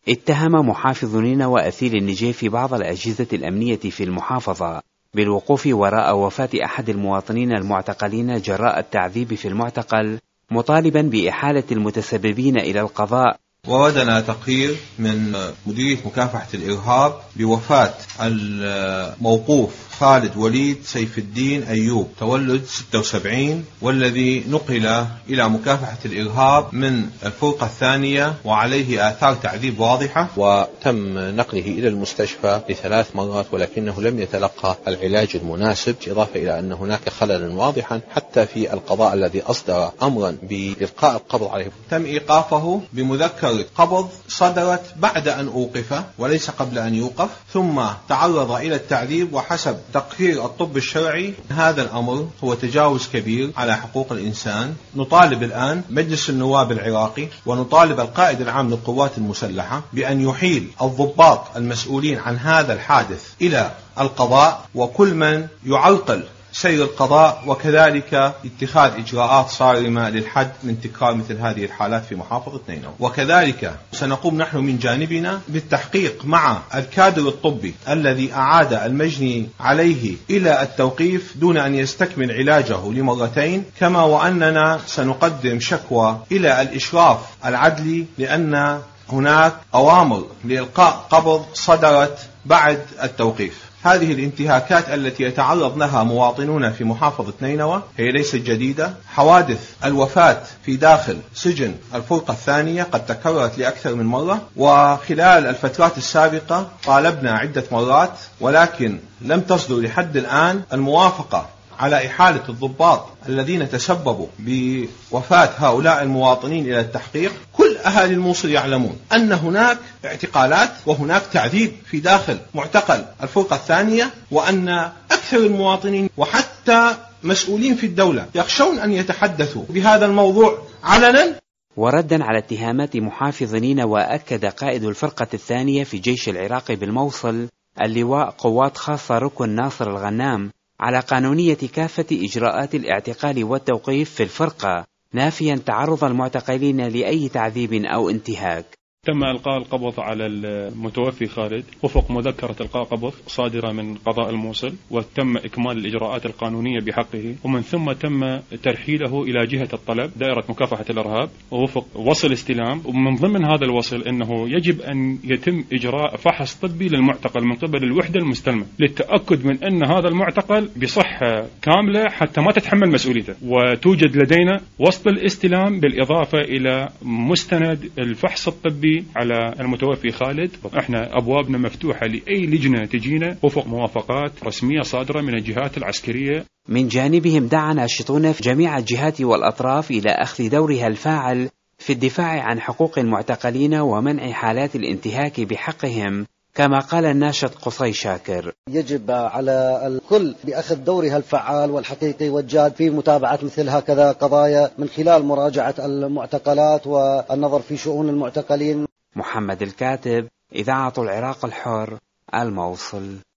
اتهم محافظ نينوى أثيل النجيفي بعض الأجهزة الأمنية في المحافظة بالوقوف وراء وفاة أحد المواطنين المعتقلين جراء التعذيب في المعتقل، مطالبا بإحالة المتسببين إلى القضاء. وردنا تقرير من مديرية مكافحة الإرهاب بوفاة الموقوف خالد وليد سيف الدين أيوب تولد 76، والذي نقل إلى مكافحة الإرهاب من الفرقة الثانية وعليه آثار تعذيب واضحة، وتم نقله إلى المستشفى ل3 مرات ولكنه لم يتلقى العلاج المناسب، إضافة إلى أن هناك خللا واضحا حتى في القضاء الذي أصدر أمرا بإلقاء القبض عليه. تم إيقافه بمذكرة قبض صدرت بعد أن أوقف وليس قبل أن يوقف، ثم تعرض إلى التعذيب، وحسب تقرير الطب الشرعي هذا الأمر هو تجاوز كبير على حقوق الإنسان. نطالب الآن مجلس النواب العراقي ونطالب القائد العام للقوات المسلحة بأن يحيل الضباط المسؤولين عن هذا الحادث إلى القضاء، وكل من يعرقل سير القضاء، وكذلك اتخاذ إجراءات صارمة للحد من تكرار مثل هذه الحالات في محافظة نينوى. وكذلك سنقوم نحن من جانبنا بالتحقيق مع الكادر الطبي الذي أعاد المجني عليه إلى التوقيف دون أن يستكمل علاجه لمرتين، كما وأننا سنقدم شكوى إلى الإشراف العدلي لأن هناك أوامر لإلقاء قبض صدرت بعد التوقيف. هذه الانتهاكات التي يتعرض لها مواطنون في محافظة نينوى هي ليست جديدة. حوادث الوفاة في داخل سجن الفرقة الثانية قد تكررت لأكثر من مرة، وخلال الفترات السابقة طالبنا عدة مرات ولكن لم تصدر لحد الآن الموافقة على إحالة الضباط الذين تسببوا بوفاة هؤلاء المواطنين إلى التحقيق. كل أهالي الموصل يعلمون أن هناك اعتقالات وهناك تعذيب في داخل معتقل الفرقة الثانية، وأن أكثر المواطنين وحتى مسؤولين في الدولة يخشون أن يتحدثوا بهذا الموضوع علنا. وردا على اتهامات محافظ نينوى، أكد قائد الفرقة الثانية في جيش العراق بالموصل اللواء قوات خاصة ركن ناصر الغنام على قانونية كافة إجراءات الاعتقال والتوقيف في الفرقة، نافيا تعرض المعتقلين لأي تعذيب أو انتهاك. تم إلقاء القبض على المتوفي خالد وفق مذكرة إلقاء قبض صادرة من قضاء الموصل، وتم إكمال الإجراءات القانونية بحقه، ومن ثم تم ترحيله إلى جهة الطلب دائرة مكافحة الإرهاب ووفق وصل استلام. ومن ضمن هذا الوصل أنه يجب أن يتم إجراء فحص طبي للمعتقل من قبل الوحدة المستلمة للتأكد من أن هذا المعتقل بصحة كاملة حتى ما تتحمل مسؤوليته. وتوجد لدينا وسط الاستلام بالإضافة إلى مستند الفحص الطبي على المتوفي خالد. احنا ابوابنا مفتوحه لاي لجنه تجينا وفق موافقات رسميه صادره من الجهات العسكريه. من جانبهم دعا ناشطون في جميع الجهات والاطراف الى اخذ دورها الفاعل في الدفاع عن حقوق المعتقلين ومنع حالات الانتهاك بحقهم، كما قال الناشط قصي شاكر: يجب على الكل بأخذ دورها الفعال والحقيقي والجاد في متابعة مثل هكذا قضايا من خلال مراجعة المعتقلات والنظر في شؤون المعتقلين. محمد الكاتب، إذاعة العراق الحر، الموصل.